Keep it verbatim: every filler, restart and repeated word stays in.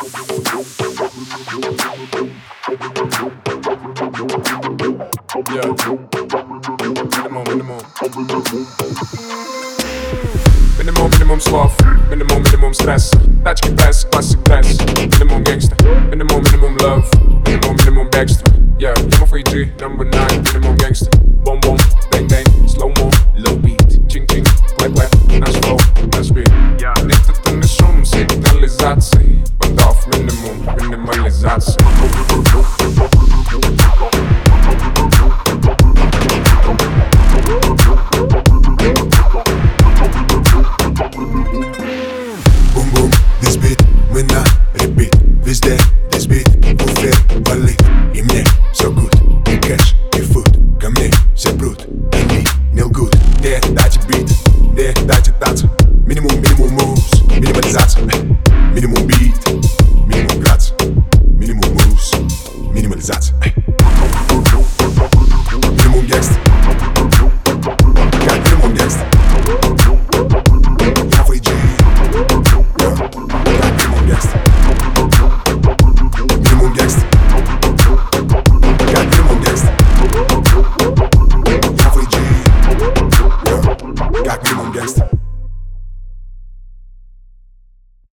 Yeah. Minimum, minimum. Minimum, minimum suave. Minimum, minimum stress. Tachki press, classic dress. Minimum gangster. Minimum, minimum love. Minimum, minimum Baxter. Yeah, number three G, number nine. Minimum gangster. Boom, boom, bang, bang. Slow mo, low beat. Ching, ching, clap, clap. Наш flow, наш beat. Yeah. Нет, это не шум, сигнализации. Бандов, минимум, минимализация.